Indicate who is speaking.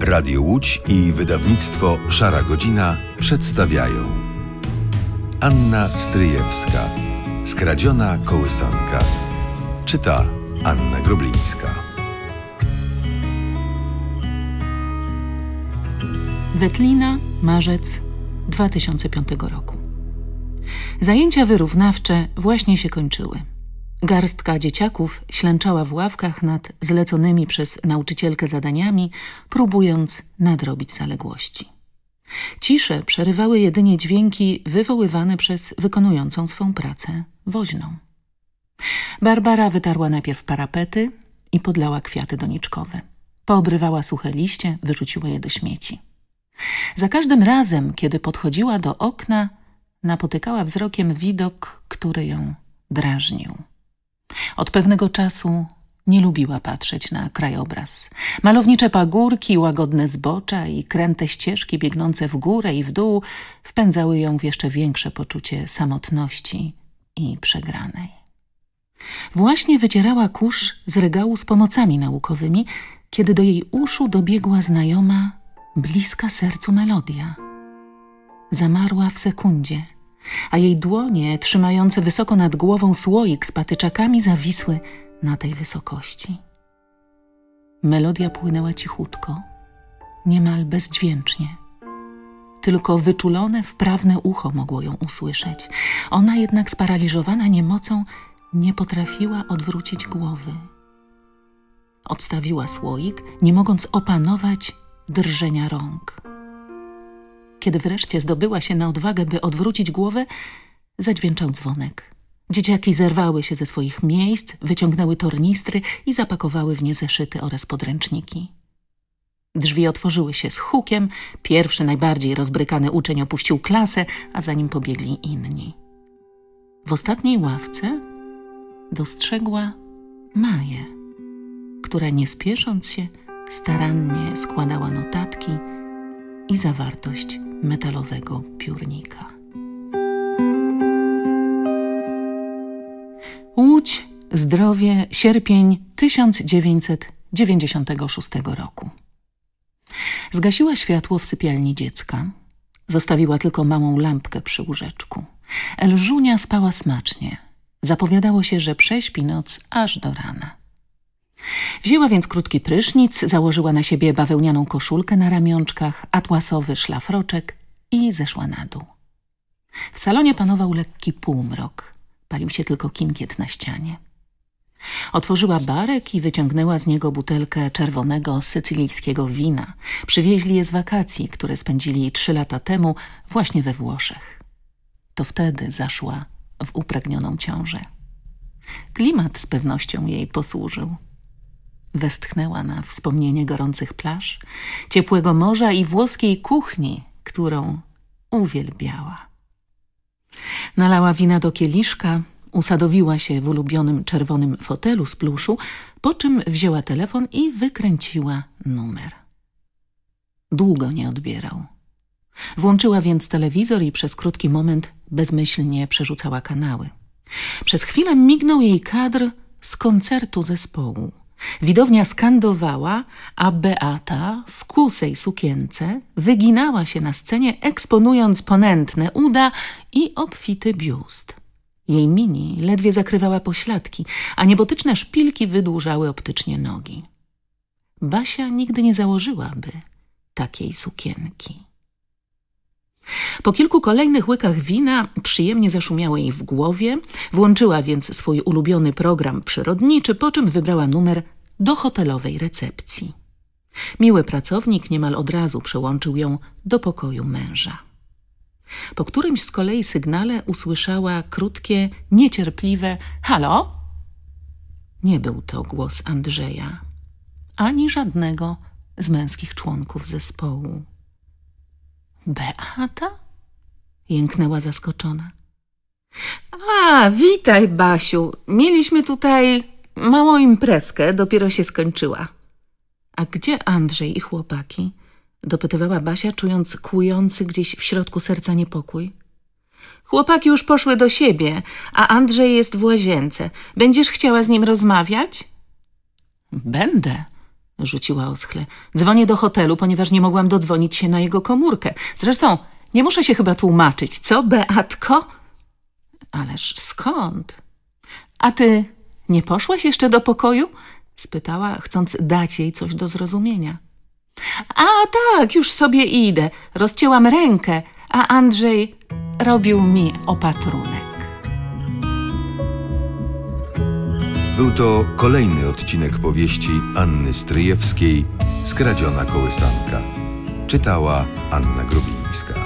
Speaker 1: Radio Łódź i wydawnictwo Szara Godzina przedstawiają Anna Stryjewska. Skradziona kołysanka. Czyta Anna Groblińska.
Speaker 2: Wetlina, marzec 2005 roku. Zajęcia wyrównawcze właśnie się kończyły. Garstka dzieciaków ślęczała w ławkach nad zleconymi przez nauczycielkę zadaniami, próbując nadrobić zaległości. Ciszę przerywały jedynie dźwięki wywoływane przez wykonującą swą pracę woźną. Barbara wytarła najpierw parapety i podlała kwiaty doniczkowe. Poobrywała suche liście, wyrzuciła je do śmieci. Za każdym razem, kiedy podchodziła do okna, napotykała wzrokiem widok, który ją drażnił. Od pewnego czasu nie lubiła patrzeć na krajobraz. Malownicze pagórki, łagodne zbocza i kręte ścieżki biegnące w górę i w dół wpędzały ją w jeszcze większe poczucie samotności i przegranej. Właśnie wycierała kurz z regału z pomocami naukowymi, kiedy do jej uszu dobiegła znajoma, bliska sercu melodia. Zamarła w sekundzie, a jej dłonie, trzymające wysoko nad głową słoik z patyczakami, zawisły na tej wysokości. Melodia płynęła cichutko, niemal bezdźwięcznie. Tylko wyczulone, wprawne ucho mogło ją usłyszeć. Ona jednak, sparaliżowana niemocą, nie potrafiła odwrócić głowy. Odstawiła słoik, nie mogąc opanować drżenia rąk. Kiedy wreszcie zdobyła się na odwagę, by odwrócić głowę, zadźwięczał dzwonek. Dzieciaki zerwały się ze swoich miejsc, wyciągnęły tornistry i zapakowały w nie zeszyty oraz podręczniki. Drzwi otworzyły się z hukiem, pierwszy, najbardziej rozbrykany uczeń opuścił klasę, a za nim pobiegli inni. W ostatniej ławce dostrzegła Maję, która nie spiesząc się starannie składała notatki i zawartość metalowego piórnika. Łódź, Zdrowie, sierpień 1996 roku. Zgasiła światło w sypialni dziecka. Zostawiła tylko małą lampkę przy łóżeczku. Elżunia spała smacznie. Zapowiadało się, że prześpi noc aż do rana. Wzięła więc krótki prysznic, założyła na siebie bawełnianą koszulkę na ramionczkach, atłasowy szlafroczek i zeszła na dół. W salonie panował lekki półmrok. Palił się tylko kinkiet na ścianie. Otworzyła barek i wyciągnęła z niego butelkę czerwonego sycylijskiego wina. Przywieźli je z wakacji, które spędzili 3 lata temu właśnie we Włoszech. To wtedy zaszła w upragnioną ciążę. Klimat z pewnością jej posłużył. Westchnęła na wspomnienie gorących plaż, ciepłego morza i włoskiej kuchni, którą uwielbiała. Nalała wina do kieliszka, usadowiła się w ulubionym czerwonym fotelu z pluszu, po czym wzięła telefon i wykręciła numer. Długo nie odbierał. Włączyła więc telewizor i przez krótki moment bezmyślnie przerzucała kanały. Przez chwilę mignął jej kadr z koncertu zespołu. Widownia skandowała, a Beata w kusej sukience wyginała się na scenie, eksponując ponętne uda i obfity biust. Jej mini ledwie zakrywała pośladki, a niebotyczne szpilki wydłużały optycznie nogi. Basia nigdy nie założyłaby takiej sukienki. Po kilku kolejnych łykach wina przyjemnie zaszumiało jej w głowie, włączyła więc swój ulubiony program przyrodniczy, po czym wybrała numer do hotelowej recepcji. Miły pracownik niemal od razu przełączył ją do pokoju męża. Po którymś z kolei sygnale usłyszała krótkie, niecierpliwe „Halo?” Nie był to głos Andrzeja, ani żadnego z męskich członków zespołu. „Beata?” jęknęła zaskoczona. „A, witaj, Basiu. Mieliśmy tutaj małą imprezkę, dopiero się skończyła.” „A gdzie Andrzej i chłopaki?” dopytywała Basia, czując kłujący gdzieś w środku serca niepokój. „Chłopaki już poszły do siebie, a Andrzej jest w łazience. Będziesz chciała z nim rozmawiać?” „Będę”, rzuciła oschle. Dzwonię do hotelu, ponieważ nie mogłam dodzwonić się na jego komórkę. Zresztą nie muszę się chyba tłumaczyć, co, Beatko? Ależ skąd? A ty nie poszłaś jeszcze do pokoju? Spytała, chcąc dać jej coś do zrozumienia. A tak, już sobie idę. Rozcięłam rękę, a Andrzej robił mi opatrunek.
Speaker 1: Był to kolejny odcinek powieści Anny Stryjewskiej Skradziona kołysanka. Czytała Anna Grubińska.